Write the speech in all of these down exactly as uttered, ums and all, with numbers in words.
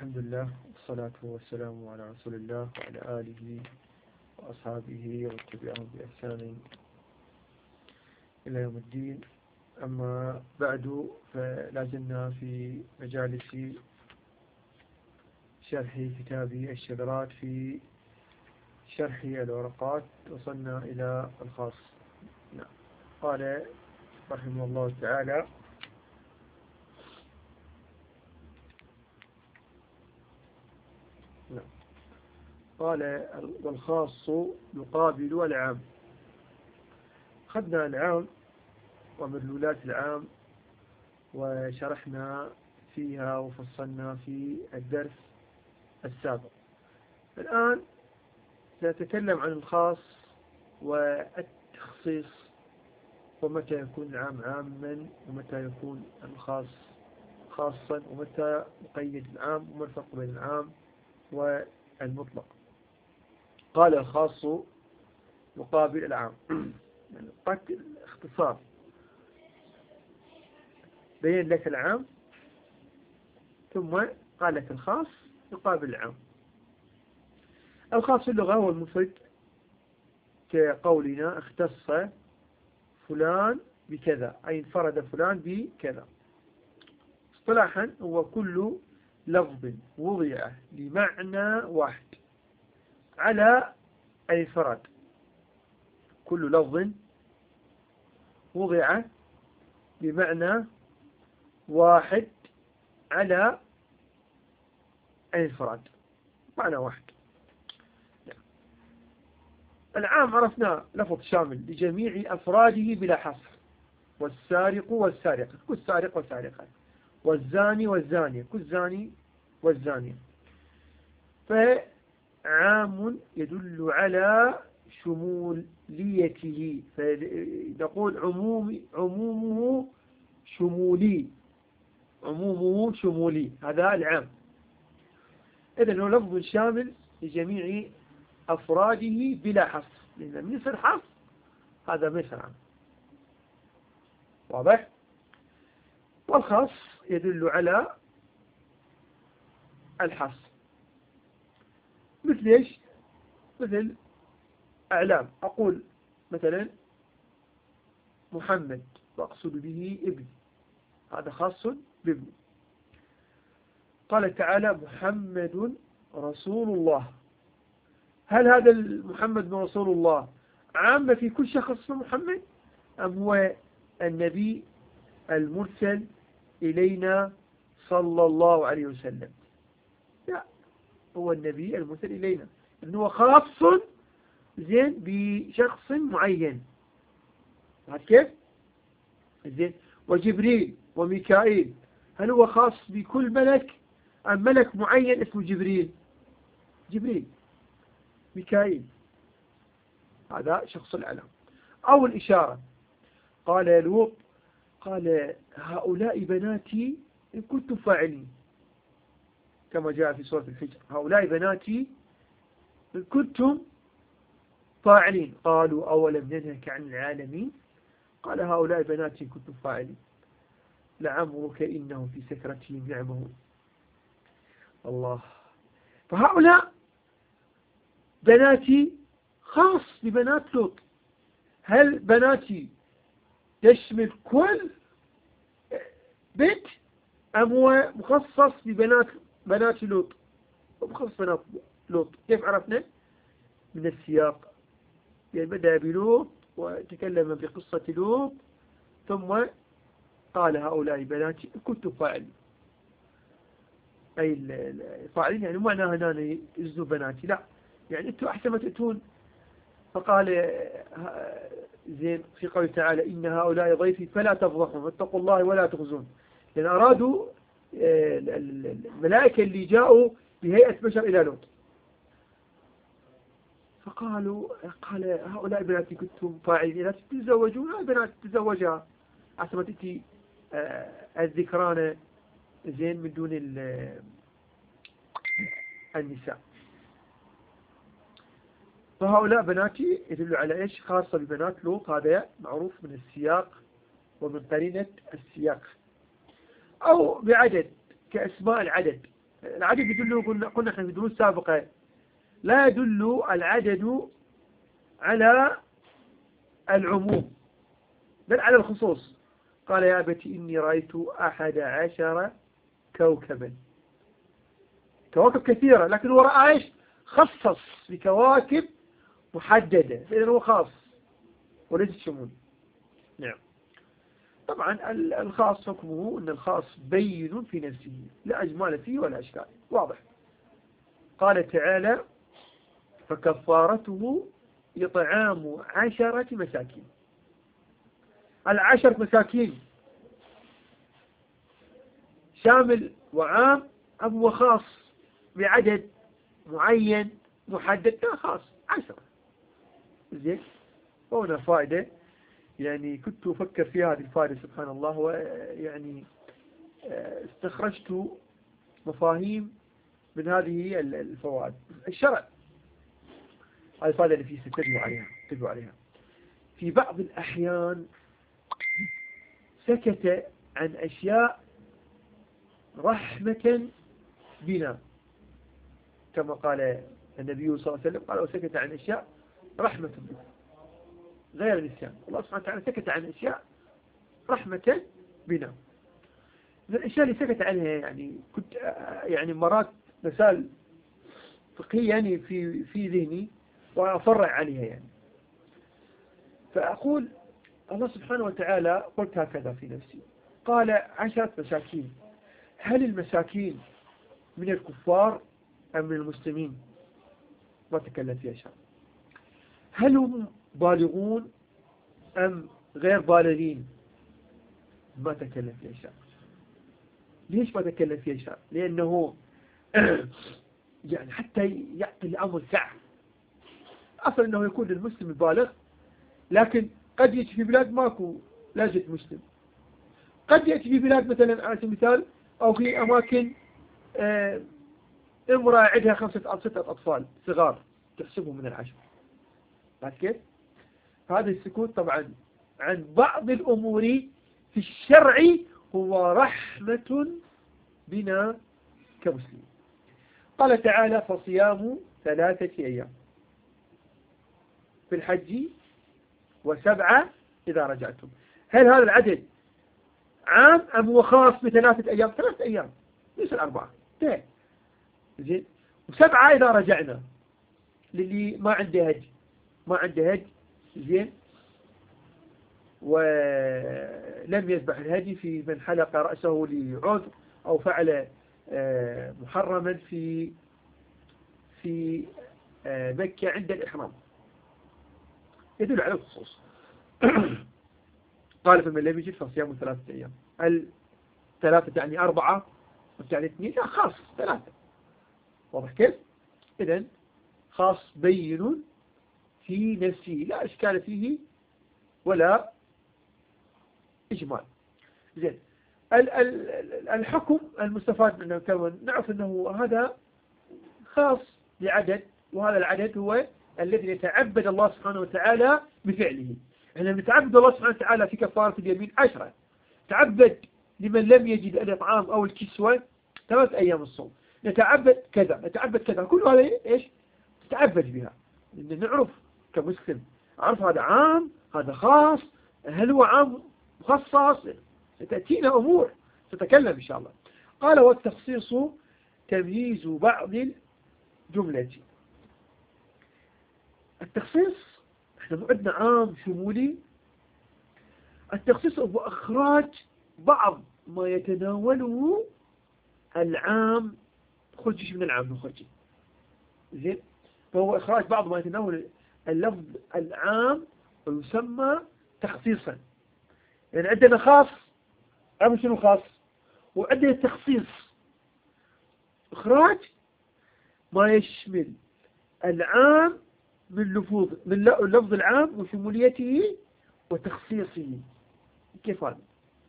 الحمد لله والصلاة والسلام على رسول الله وعلى آله وأصحابه ومن تبعهم بإحسان إلى يوم الدين. أما بعد، فلازلنا في مجالس شرح كتاب الشذرات في شرح الورقات. وصلنا إلى الخاص. قال رحمه الله تعالى: قال والخاص يقابل العام. خدنا العام ومدلولات العام وشرحنا فيها وفصلنا في الدرس السابق. الآن سنتكلم عن الخاص والتخصيص، ومتى يكون العام عاما ومتى يكون الخاص خاصا، ومتى يقيد العام، وما الفرق بين العام والمطلق. قال الخاص يقابل العام. يعني اختصار بين لك العام ثم قال لك الخاص يقابل العام. الخاص في اللغة هو المفرد، كقولنا اختص فلان بكذا، أي انفرد فلان بكذا. اصطلاحا هو كل لفظ وضع لمعنى واحد على الانفراد. كل لفظ وضع بمعنى واحد على الانفراد، معنى واحد. العام عرفنا لفظ شامل لجميع أفراده بلا حصر. والسارق والسارقة، كل سارق وسارقة، والزاني والزانية، كل زاني والزانية. فعام يدل على شموليته، فنقول عموم عمومه شمولي، عمومه شمولي، هذا العام. إذن هو لفظ شامل لجميع أفراده بلا حصر، لأن من يصير حصر هذا ما يصير عام. واضح؟ والخاص يدل على الحصر. مثل ايش؟ مثل أعلام. أقول مثلا محمد وأقصد به ابني، هذا خاص بابني. قال تعالى محمد رسول الله. هل هذا محمد رسول الله عام في كل شخص اسمه محمد، أم هو النبي المرسل إلينا صلى الله عليه وسلم؟ لا، هو النبي المرسل إلينا، إنه خاص زين بشخص معين. هذا كيف؟ زين. وجبريل وميكائيل، هل هو خاص بكل ملك أم ملك معين اسمه جبريل؟ جبريل. ميكائيل هذا شخص العلم. أو الإشارة. قال لوط قال هؤلاء بناتي إن كنتم فاعلين، كما جاء في سورة الحجر. هؤلاء بناتي إن كنتم فاعلين. قالوا أولم ننهك عن العالمين. قال هؤلاء بناتي إن كنتم فاعلين لعمرك إنهم في سكرتهم يعمهون. الله. فهؤلاء بناتي خاص ببنات لوط. هل بناتي يشمل كل بيت، أم هو مخصص ببنات بنات لوط؟ مخصص بنات لوط. كيف عرفنا؟ من السياق. يعني بدأ بلوط وتكلم بقصة لوط، ثم قال هؤلاء بناتي إن كنتم فاعلين. أي الفاعلين يعني معنى هنا يجزوا بناتي، لا، يعني أنتم أحسن ما تأتون. فقال زين في قوله تعالى إن هؤلاء ضيفي فلا تفضحوا واتقوا الله ولا تخزون. لأن أرادوا الملائكة اللي جاءوا بهيئة بشر إلى لوط، فقالوا قال هؤلاء بناتي كنتم فاعلين لا تتزوجون. البنات تتزوجها أحسن ما تأتي الذكران زين من دون النساء. فهؤلاء بناتي يدل على إيش؟ خاصة ببنات لوط. هذا معروف من السياق ومن قرينة السياق. أو بعدد كأسماء العدد. العدد يدل، قلنا قلنا احنا في دروس سابقة، لا يدل العدد على العموم بل على الخصوص. قال يا أبتي إني رأيت أحد عشر كوكبا، كواكب كثيرة، لكن هو رأى ايش؟ خصص بكواكب محددة، فإذا هو خاص وليس شمول. نعم. طبعا الخاص حكمه أن الخاص بين في نفسه لا أجمال فيه ولا أشكال، واضح. قال تعالى فكفارته إطعام عشرة مساكين. العشر مساكين شامل وعام أم هو خاص بعدد معين محدد؟ لا، خاص عشرة. زين. وهنا فائدة يعني كنت أفكر في هذه الفائدة سبحان الله، ويعني استخرجت مفاهيم من هذه الفوائد. الشرع، هذه الفائدة اللي فيه ستدعو عليها تدعو عليها في بعض الأحيان سكت عن أشياء رحمة بنا، كما قال النبي صلى الله عليه وسلم، قال وسكت عن أشياء رحمة بنا غير النسيان. الله سبحانه وتعالى سكت عن أشياء رحمة بنا. من الأشياء اللي سكت عنها يعني كنت يعني مرات مسائل فقهية يعني في في ذهني وأفرع عليها يعني. فأقول الله سبحانه وتعالى قلت هكذا في نفسي، قال عشرة مساكين، هل المساكين من الكفار أم من المسلمين؟ ما تكلم فيها شيء. هل هم بالغون أم غير بالغين؟ ما تكلم فيها شيء. ليش ما تكلم فيها شيء؟ لأنه يعني حتى يعطي الأمر سعة. أصلا أنه يكون المسلم البالغ، لكن قد يأتي في بلاد ماكو لاجئ مسلم، قد يأتي في بلاد مثلا على سبيل المثال أو في أماكن آه امرأة عندها خمسة أو ستة أطفال صغار تحسبهم من العشر. بعد كيف؟ هذا السكوت طبعا عن بعض الأمور في الشرع هو رحمة بنا كمسلمين. قال تعالى فصيام ثلاثة أيام في الحج وسبعة إذا رجعتم. هل هذا العدد عام أم هو خاص بثلاثة أيام؟ ثلاثة أيام ليس الأربعة. زين. وسبعة إذا رجعنا للي ما عنده هج ما عنده هج زين ولم يذبح الهدي، في من حلق رأسه لعذر أو فعل محرما في في مكة عند الإحرام، يدل على الخصوص. قال فمن لم يجد فصيام ثلاثة أيام. الثلاثة يعني أربعة وتعني اثنين؟ لا، خاص ثلاثة. واضح كيف؟ إذن خاص بين في نفسه لا إشكال فيه ولا إجمال. زين. الحكم المستفاد منه كون نعرف أنه هذا خاص بعدد، وهذا العدد هو الذي يتعبد الله سبحانه وتعالى بفعله. احنا نتعبد الله سبحانه وتعالى في كفارة اليمين عشرة، تعبد لمن لم يجد الإطعام أو الكسوة ثلاث أيام الصوم، نتعبد كذا نتعبد كذا، كل هذا إيش تتعبد بها. لأن نعرف كمسلم، عرف هذا عام هذا خاص، هل هو عام مخصص؟ ستأتينا أمور تتكلم إن شاء الله. قال والتخصيص تمييز بعض الجملة. التخصيص احنا عندنا عام شمولي، التخصيص هو إخراج بعض ما يتناوله العام، خرجش من العام نخرج. زين. فهو إخراج بعض ما يتناول اللفظ العام ويسمى تخصيصا. يعني عندنا خاص، عام شنو خاص؟ وعندنا تخصيص، إخراج ما يشمل العام من لفظ من اللفظ العام وشموليته وتخصيصه. كيف هذا؟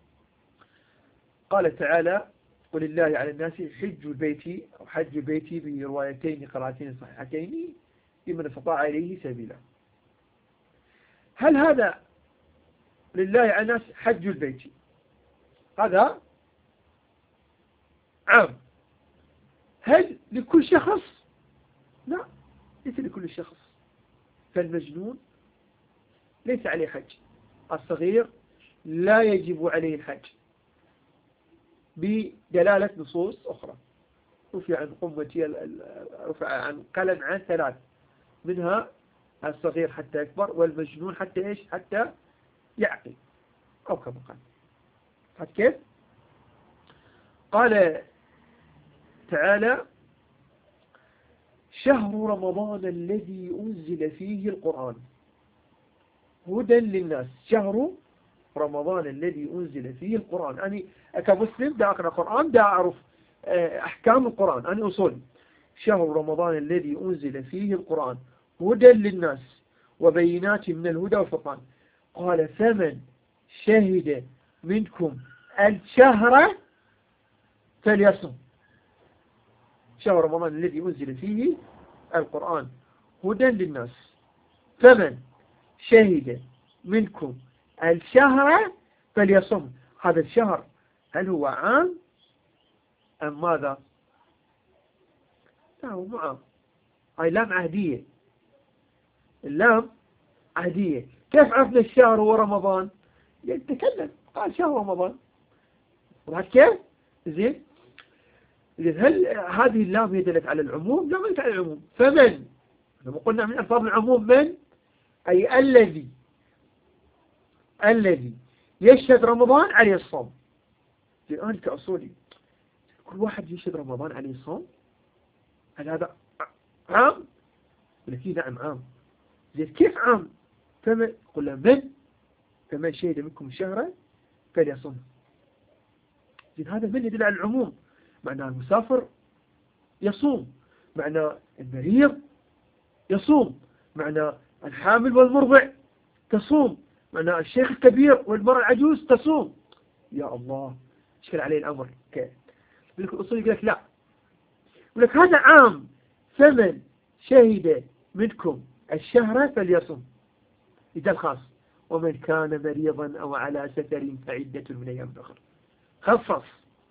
قال تعالى ولله على الناس حج البيت أو حج البيت بروايتين قراءتين صحيحتين لمن استطاع إليه سبيلا. هل هذا لله على الناس حج البيت هذا عام، هل لكل شخص؟ لا، ليس لكل شخص. فالمجنون ليس عليه حج، الصغير لا يجب عليه الحج بدلالة نصوص أخرى. رفع عن أمتي رفع عن قلم عن ثلاث، منها الصغير حتى يكبر، والمجنون حتى إيش؟ حتى يعقل، أو كما قال. فهذا كيف؟ قال تعالى: شهر رمضان الذي أنزل فيه القرآن هدى للناس. شهر رمضان الذي أنزل فيه القرآن. أنا كمسلم دا أقرأ القرآن، دا أعرف أحكام القرآن، أنا أصول. شهر رمضان الذي أنزل فيه القرآن هدى للناس وبينات من الهدى والفرقان. قال: فمن شهد منكم الشهر فليصم. شهر رمضان الذي أنزل فيه القرآن هدى للناس، فمن شهد منكم الشهر فليصم. هذا الشهر هل هو عام أم ماذا؟ لا، هو عام. هاي لام عهدية، اللام عهدية. كيف عرفنا الشهر هو رمضان؟ يتكلم قال شهر رمضان، وهذا كيف؟ زين. هل هذه اللام هي دلت على العموم؟ لا، ما دلت على العموم. فمن، لما قلنا من ألفاظ العموم من، أي الذي الذي يشهد رمضان عليه الصوم. الآن كأصولي كل واحد يشهد رمضان عليه الصوم، هل هذا عام؟ ولكن نعم عام. زين، كيف عام؟ فمن، قلنا من، فمن شهد منكم الشهر فليصم. زين، هذا من يدل على العموم. معناه المسافر يصوم، معناه المريض يصوم، معناه الحامل والمرضع تصوم، معناه الشيخ الكبير والمرأة العجوز تصوم. يا الله، اشكل عليه الأمر. كيف؟ يقول لك الأصول، يقول لك لا، يقول لك هذا عام. فمن شهد منكم الشهر فليصم، إذا الخاص. ومن كان مريضا أو على سفر فعدة من أيام أخرى. خصص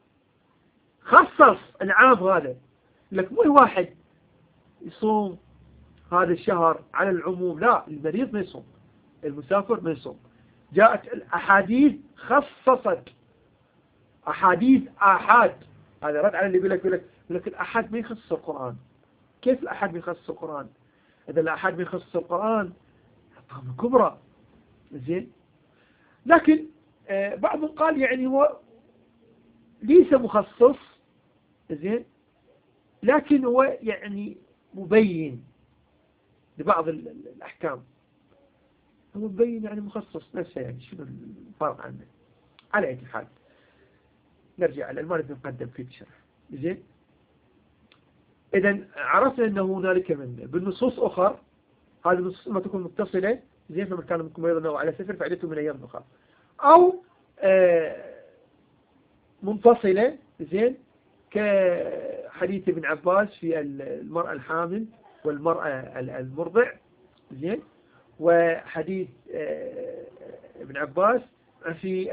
خصص العام هذا. لك مو الواحد يصوم هذا الشهر على العموم، لا، المريض ما يصوم، المسافر ما يصوم. جاءت الأحاديث خصصت، أحاديث آحاد. هذا رد على اللي يقول لك يقول لك يقول لك الأحاد ما يخصص القرآن. كيف الأحاد ما يخصص القرآن؟ إذا الأحاد ما يخصص القرآن طبعا كبرى. زين، لكن آه بعضهم قال يعني هو ليس مخصص، زين، لكن هو يعني مبين لبعض الأحكام. هو مبين يعني مخصص نفسه، يعني شنو الفرق عنه؟ على أي حال نرجع على المال نقدم في الشرح. زين، إذا عرفنا أنه هنالك من بالنصوص أخر، هذه النصوص ما تكون متصلة، زين، فمن كان منكم مريضا على سفر فعدته من أيام أخرى، أو آه منفصلة، زين، كحديث ابن عباس في المرأة الحامل والمرأة المرضع، زين، وحديث ابن عباس في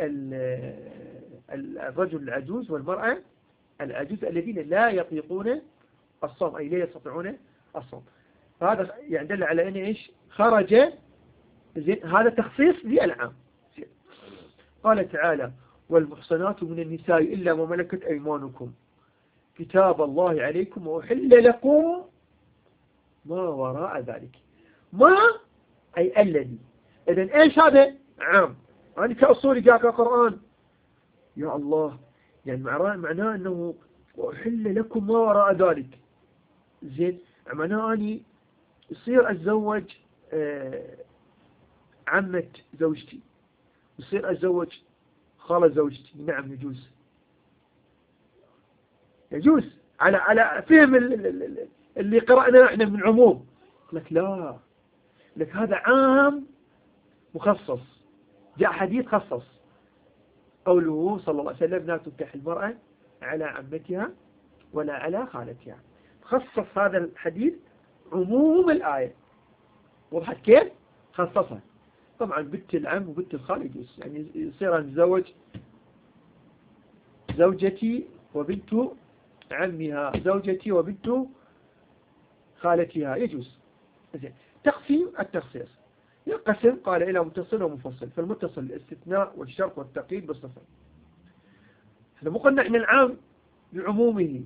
الرجل العجوز والمرأة العجوز الذين لا يطيقون الصوم، أي لا يستطيعون الصوم. فهذا يعني دل على أن إيش خرج، زين، هذا تخصيص للعام. قال تعالى: والمحصنات من النساء إلا ما ملكت أيمانكم كتاب الله عليكم وأحل لكم ما وراء ذلك. ما أي الذي. إذن إيش هذا؟ عام. أنا كأصولي جاء كقرآن، يا الله، يعني معناه أنه وأحل لكم ما وراء ذلك. زين، معناه أني يصير أتزوج آه عمة زوجتي، يصير أتزوج خالة زوجتي، نعم يجوز، يجوز على على فهم اللي قرأنا احنا من عموم. لك لا، لك هذا عام مخصص، جاء حديث خصص، قوله صلى الله عليه وسلم: لا تنكح المرأة على عمتها ولا على خالتها. خصص هذا الحديث عموم الآية. وضحت كيف؟ خصصها. طبعا بنت العم وبنت الخال يجوز، يعني يصير نتزوج زوجتي وبنت عمها زوجتي وبنت خالتها يجوز. زين. تقسيم التخصيص ينقسم قال إلى متصل ومفصل. فالمتصل الاستثناء والشرط والتقييد بالصفة. احنا مو قلنا احنا العام بعمومه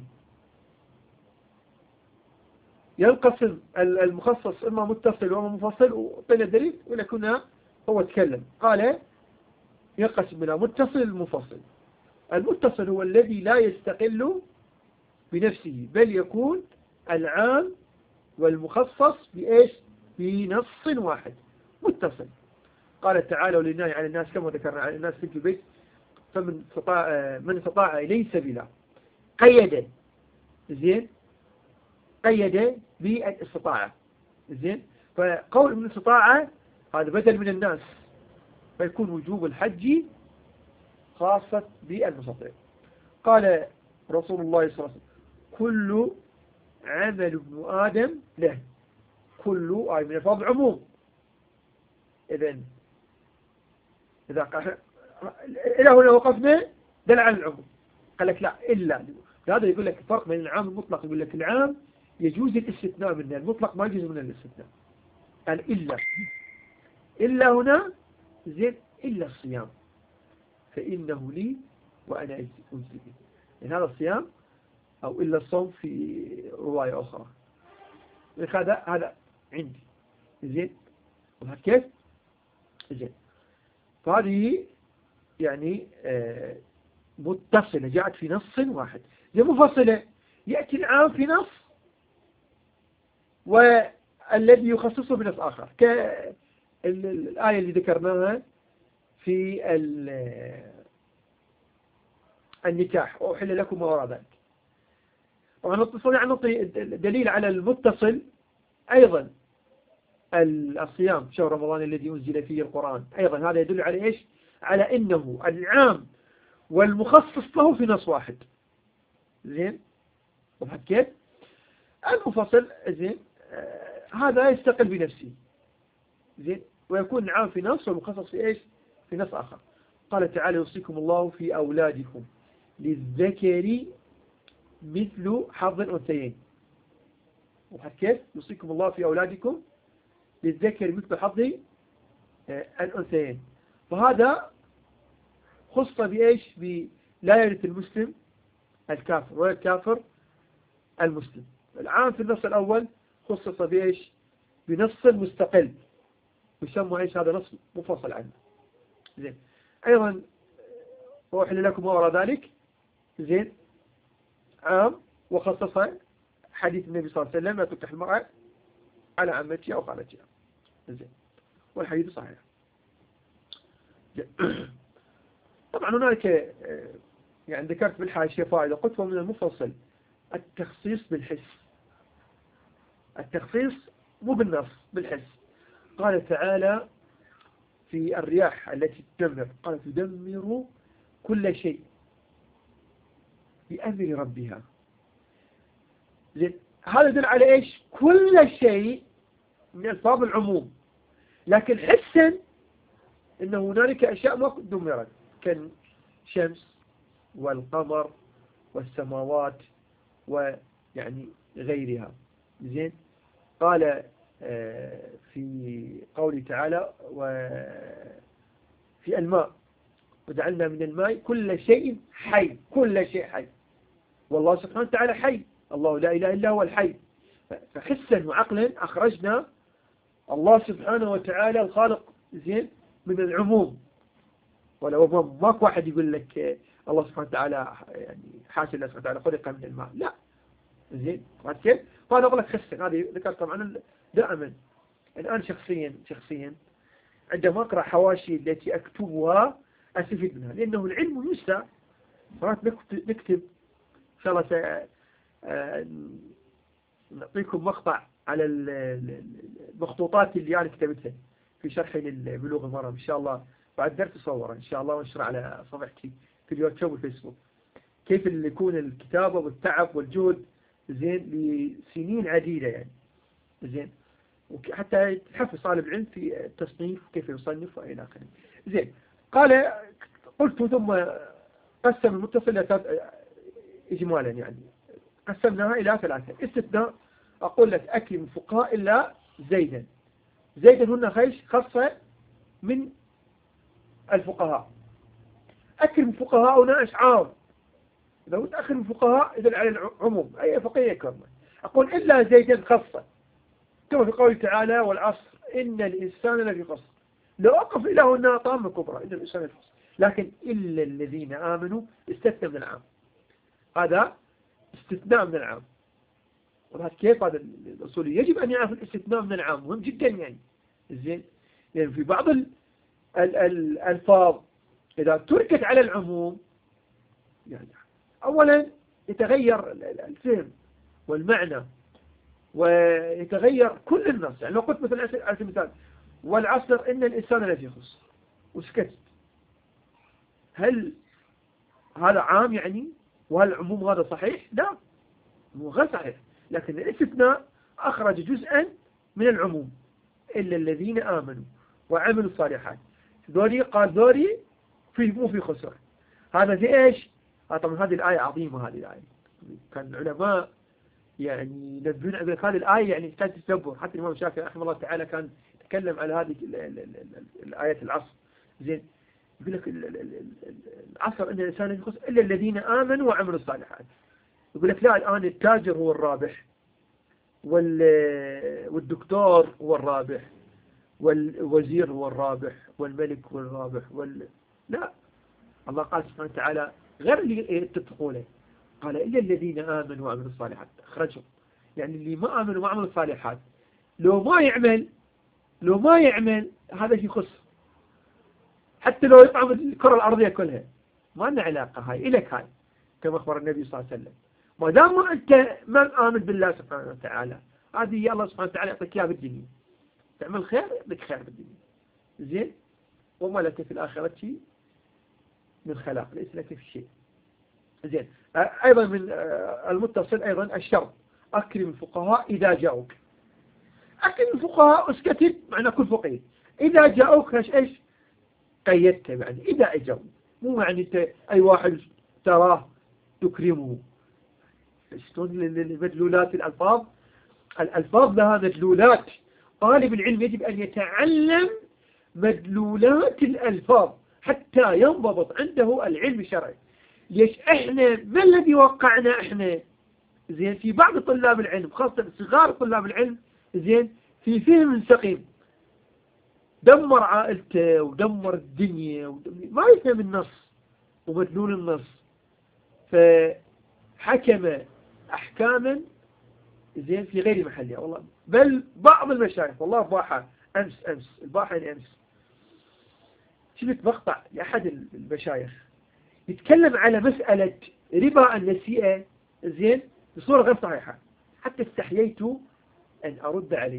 ينقسم المخصص إما متصل وإما مفصل، وطلع دليل ولكن هو تكلم قال ينقسم إلى متصل المفصل. المتصل هو الذي لا يستقل بنفسه بل يكون العام والمخصص بإيش؟ بنص واحد متصل. قال تعالى ولله على الناس كما ذكرنا على الناس في البيت فمن استطاع من استطاع إليه سبيلا. قيد زين قيد بالاستطاعة. زين. فقول من استطاعة هذا بدل من الناس، فيكون وجوب الحج خاصة بالمستطيع. قال رسول الله صلى الله عليه وسلم كل عمل ابن آدم له. كل آي من الفاظ عموم. إذن إذا قال إلى هنا وقفنا دل على العموم. قال لك لا إلا. هذا يقول لك الفرق بين العام والمطلق. يقول لك العام يجوز الاستثناء منه، المطلق ما يجوز من الاستثناء. قال إلا إلا هنا زين إلا الصيام فإنه لي وأنا أجزي به. يعني هذا الصيام أو إلا الصوم في رواية أخرى. هذا هذا عندي. زين. وهذا كيف؟ زين. فهذه يعني آه متصلة جاءت في نص واحد. زي مفصلة يأتي العام في نص والذي يخصصه بنص آخر، كالآية اللي ذكرناها في النكاح وأحل لكم ما وراء ذلك. طبعا نستطيع أن نعطي دليل على المتصل أيضا الصيام شهر رمضان الذي أنزل فيه القرآن. أيضا هذا يدل على إيش؟ على إنه العام والمخصص له في نص واحد. زين. وحكيت المفصل زين آه هذا يستقل بنفسه. زين. ويكون العام في نص والمخصص في إيش؟ في نص آخر. قال تعالى يوصيكم الله في أولادكم للذكر مثل حظ الأنثيين. وحكيت يوصيكم الله في أولادكم للذكر مثل حظ آه الأنثيين. فهذا خص بإيش؟ بلا يرث المسلم الكافر ولا الكافر المسلم. العام في النص الأول خصص بإيش؟ بنص مستقل يسمى إيش؟ هذا نص مفصل عنه. زين. أيضا وأحل لكم ما وراء ذلك. زين. عام وخصصها حديث النبي صلى الله عليه وسلم لا تنكح المرأة على عمتها أو خالتها. زين. والحديث صحيح. طبعا هناك يعني ذكرت بالحاشية فائدة قلت من المفصل التخصيص بالحس. التخصيص مو بالنص بالحس. قال تعالى في الرياح التي تدمر قال تدمر كل شيء بأمر ربها. زين. هذا يدل على إيش؟ كل شيء من ألفاظ العموم، لكن حسا إن هنالك أشياء ما دمرت كالشمس والقمر والسماوات ويعني غيرها. زين. قال في قوله تعالى وفي الماء وجعلنا من الماء كل شيء حي. كل شيء حي. والله سبحانه وتعالى حي. الله لا إله إلا هو الحي. فحسا وعقلا أخرجنا الله سبحانه وتعالى الخالق زين من العموم. ولو ماك واحد يقول لك الله سبحانه وتعالى يعني حاشا الله سبحانه وتعالى خلق من الماء، لا. زين. كيف؟ فأنا أقول لك خسر. هذه ذكرت طبعا دائما الآن شخصيا شخصيا عندما أقرأ حواشي التي أكتبها أستفيد منها، لأنه العلم ينسى. مرات نكتب إن شاء الله نعطيكم مقطع على المخطوطات اللي أنا كتبتها في شرحي للبلوغ المرام إن شاء الله بعد درس أصورها إن شاء الله وانشر على صفحتي في اليوتيوب والفيسبوك كيف اللي يكون الكتابة والتعب والجهد زين لسنين عديدة يعني. زين. وحتى تحفز طالب العلم في التصنيف وكيف يصنف وإلى آخره. زين. قال قلت ثم قسم المتصل إجمالا يعني قسمناها إلى ثلاثة. استثناء أقول لك أكرم الفقهاء إلا زيدا. زيدا هنا خيش خاصة من الفقهاء. أكرم الفقهاء هنا أشعار، إذا قلت أكرم الفقهاء إذا على العموم أي فقيه يكرمه. أقول إلا زيدا خاصة، كما في قوله تعالى والعصر إن الإنسان لفي خسر. لو أقف إلى هنا طامة كبرى إن الإنسان لفي خسر، لكن إلا الذين آمنوا استثنى من العام. هذا استثناء من العام. وهذا كيف هذا الأصولي يجب أن يعرف الاستثناء من العام، مهم جدا يعني. زين، يعني في بعض الألفاظ إذا تركت على العموم يعني أولا يتغير الفهم والمعنى ويتغير كل النص. يعني لو قلت مثلا على سبيل المثال والعصر إن الإنسان لفي خسر وسكت، هل هذا عام يعني؟ وهل العموم هذا صحيح؟ لا، مو غير صحيح. لكن الاستثناء أخرج جزءا من العموم إلا الذين آمنوا وعملوا الصالحات. ذوري قال ذوري في مو في خسر. هذا في إيش؟ طبعا هذه الآية عظيمة. هذه الآية كان العلماء يعني ينبهون على هذه الآية، يعني تحتاج تدبر. حتى الإمام الشافعي رحمه الله تعالى كان يتكلم على هذه الآية العصر. زين، يقول لك العصر إن الإنسان لفي خسر إلا الذين آمنوا وعملوا الصالحات. يقول لك لا، الآن التاجر هو الرابح والدكتور هو الرابح والوزير هو الرابح والملك هو الرابح وال... لا، الله قال سبحانه وتعالى غير اللي تتقونه، قال إلا الذين آمنوا وعملوا الصالحات أخرجهم. يعني اللي ما آمنوا وعملوا الصالحات لو ما يعمل لو ما يعمل هذا شيء خسر. حتى لو يطعم الكرة الأرضية كلها ما لنا علاقة، هاي إلك هاي، كما أخبر النبي صلى الله عليه وسلم. ما دام أنت ما آمن بالله سبحانه وتعالى، هذه الله سبحانه وتعالى يعطيك إياها بالدنيا. تعمل خير يعطيك خير بالدنيا، زين، وما لك في الآخرة من خلاق، ليس لك في شيء. زين، أيضا من المتصل أيضا الشرط أكرم الفقهاء إذا جاءوك. أكرم الفقهاء اسكتت معنى كل فقيه. إذا جاءوك ايش ايش قيدت، يعني إذا أجوا، مو يعني أي واحد تراه تكرمه. شلون مدلولات الألفاظ؟ الألفاظ لها مدلولات. طالب العلم يجب أن يتعلم مدلولات الألفاظ حتى ينضبط عنده العلم الشرعي. ليش احنا ما الذي وقعنا احنا زين في بعض طلاب العلم، خاصة صغار طلاب العلم، زين، في فهم سقيم، دمر عائلته ودمر الدنيا ودمر ما يفهم النص ومدلول النص، فحكم أحكاما زين في غير محلها. والله بل بعض المشايخ والله باحة أمس أمس الباحة يعني أمس شفت مقطع لأحد المشايخ يتكلم على مسألة ربا النسيئة زين بصورة غير صحيحة، حتى استحييت أن أرد عليه.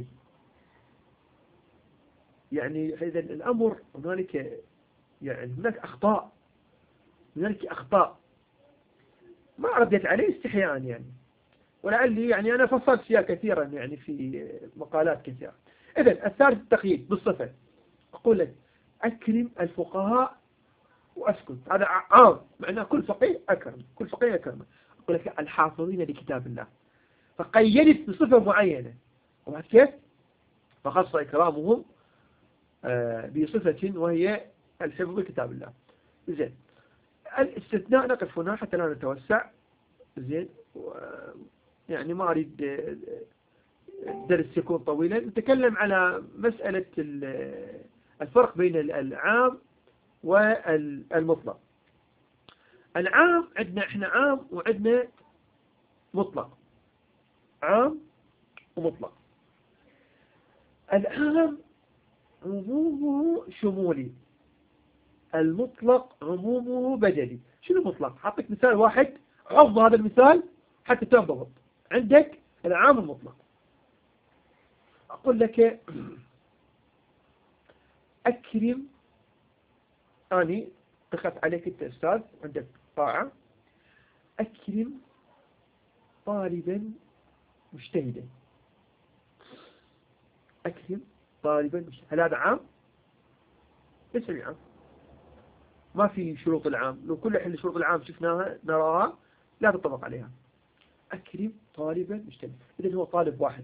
يعني إذا الأمر هنالك يعني هناك أخطاء هنالك أخطاء ما رديت عليه استحياء يعني، ولعلي يعني أنا فصلت فيها كثيرا يعني في مقالات كثيرة. إذن الثالث التقييد بالصفة، أقول لك أكرم الفقهاء وأسكت، هذا عام معناه كل فقيه أكرم، كل فقيه أكرم. أقول لك الحافظين لكتاب الله، فقيدت بصفة معينة، وبعد كيف فخص إكرامهم بصفة وهي الحفظ لكتاب الله. زين، الاستثناء نقف هنا حتى لا نتوسع. زين، يعني ما أريد الدرس يكون طويلا. نتكلم على مسألة الفرق بين العام والمطلق. العام عندنا احنا عام وعندنا مطلق، عام ومطلق. العام عمومه شمولي، المطلق عمومه بدلي. شنو مطلق؟ حطيت مثال واحد، حفظ هذا المثال حتى تنضبط عندك العام المطلق. أقول لك أكرم، أني دخلت عليك أنت أستاذ عندك طاعة، أكرم طالبا مجتهدا. أكرم طالبا مجتهدا، هل هذا عام؟ ليس بعام، ما في شروط العام. لو كل حل شروط العام شفناها نراها لا تطبق عليها. أكرم طالبا مجتهدا. إذن هو طالب واحد.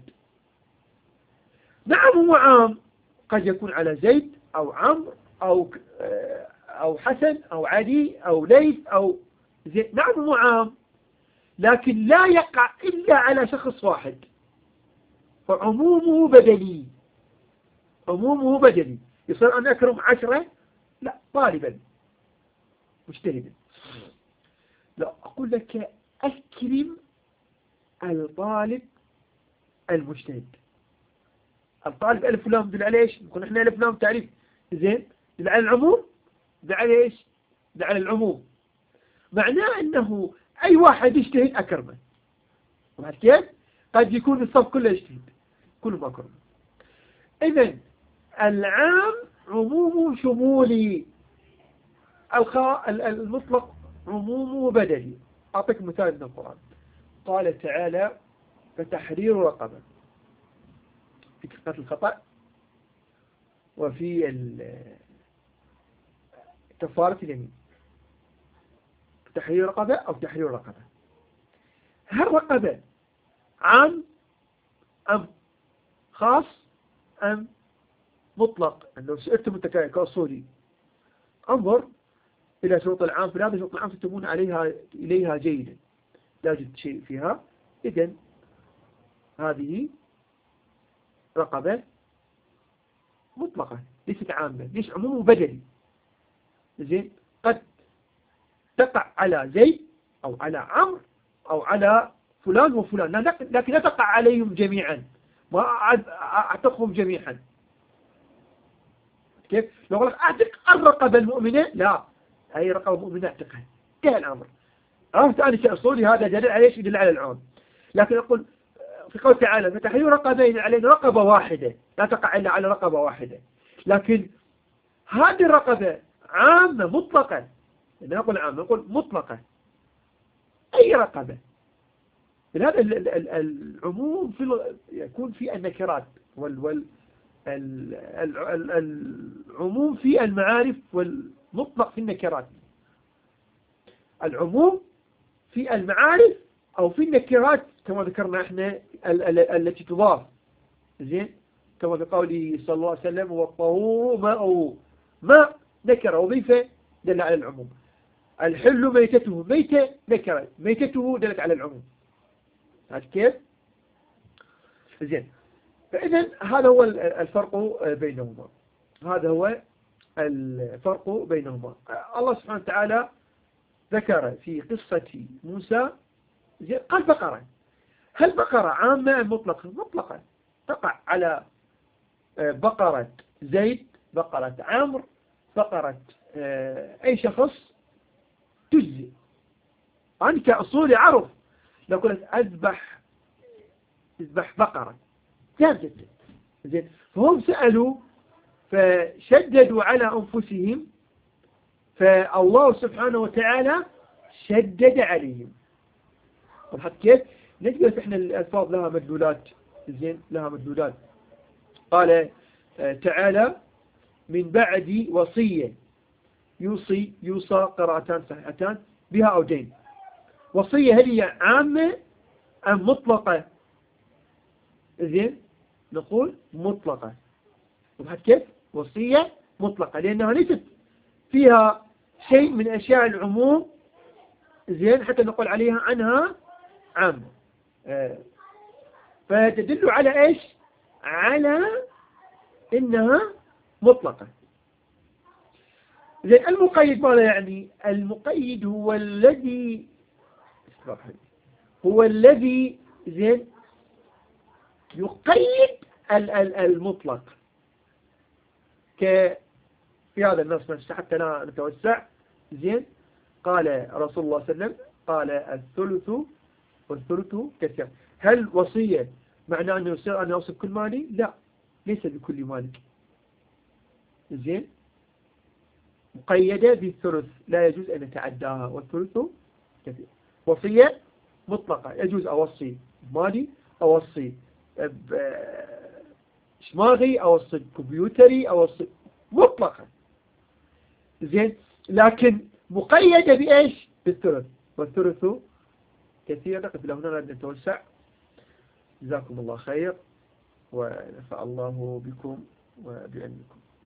نعم هو عام، قد يكون على زيد أو عمرو أو أو حسن أو علي أو ليث أو زيد. نعم هو عام، لكن لا يقع إلا على شخص واحد، فعمومه بدلي. عمومه بدلي. يصير أن أكرم عشرة؟ لا، طالبا مجتهدا. لا، أقول لك أكرم الطالب المجتهد. الطالب ألف ولام دل على إيش؟ نقول إحنا ألف ولام تعريف زين، دل على العموم، دل على إيش؟ دل على العموم. معناه أنه أي واحد يجتهد أكرمه. وبعد كيف؟ قد يكون الصف كله يجتهد، كلهم أكرمه. إذن العام عمومه شمولي، الخاء المطلق عمومه بدلي. أعطيك مثال من القرآن. قال تعالى: فتحرير رقبة، في كفارة الخطأ وفي كفارة اليمين. تحرير رقبة أو تحرير رقبة. هل رقبة عام أم خاص أم مطلق؟ أنه سئلتم أنت كأصولي انظر إلى شروط العام، في هذا شروط العام تتمون عليها إليها جيدا، لا يوجد شيء فيها. إذن هذه رقبة مطلقة ليست عامة. ليش؟ عموم بدلي. زين، قد تقع على زيد أو على عمرو أو على فلان وفلان، لكن لا تقع عليهم جميعا، ما أعتقهم جميعا. كيف؟ لو قلت أعتق الرقبة المؤمنة، لا، أي رقبة مؤمنة أعتقها، انتهى الأمر. عرفت أنا كأصولي هذا دليل على ايش؟ يدل على العام. لكن أقول في قول تعالى: فتحرير رقبين، علينا رقبة واحدة، لا تقع إلا على رقبة واحدة. لكن هذه الرقبة عامة مطلقة، لا نقول عامة، نقول مطلقة، أي رقبة. هذا العموم في يكون في النكرات وال وال العموم في المعارف والمطلق في النكرات. العموم في المعارف أو في النكرات كما ذكرنا احنا التي تضاف. زين، كما في قوله صلى الله عليه وسلم: والطهور ماء، ماء نكرة وضيفة دل على العموم. الحل ميتته، ميتة نكرة، ميتته دلت على العموم. هذا كيف؟ زين، فإذا هذا هو الفرق بينهما. هذا هو الفرق بينهما. الله سبحانه وتعالى ذكر في قصة موسى قال بقرة. هل بقرة عامة أم مطلقة؟ مطلقة، تقع على بقرة زيد، بقرة عمرو، بقرة أي شخص تجزي. أنا كأصولي عرف لو قلت أذبح اذبح بقرة كان جدا. زين، فهم سألوا فشددوا على أنفسهم، فالله سبحانه وتعالى شدد عليهم. وضحت كيف؟ نجد احنا الألفاظ لها مدلولات. زين، لها مدلولات. قال تعالى: من بعد وصية يوصي، يوصى قراءتان صحيحتان بها أو دين. وصية هل هي عامة أم مطلقة؟ زين، نقول مطلقة. وضحت كيف؟ وصية مطلقة لأنها ليست فيها شيء من أشياء العموم، زين، حتى نقول عليها عنها عامة. آه. فتدل على إيش؟ على إنها مطلقة. زين، المقيد ماذا يعني؟ المقيد هو الذي هو الذي زين يقيد المطلق. ك في هذا النص نفسه حتى لا نتوسع. زين، قال رسول الله صلى الله عليه وسلم: قال الثلث والثلث كثير. هل وصية معناه أنه يصير أن يوصف كل مالي؟ لا، ليس بكل مالك. زين، مقيدة بالثلث، لا يجوز أن نتعداها، والثلث كثير. وصية مطلقة، يجوز أوصي مالي، أوصي شماغي، أوصي كمبيوتري، أوصي، مطلقة. زين، لكن مقيدة بإيش؟ بالثلث، والثلث كثير، نقف إلى هنا لا نتوسع. جزاكم الله خير ونفع الله بكم وبعلمكم.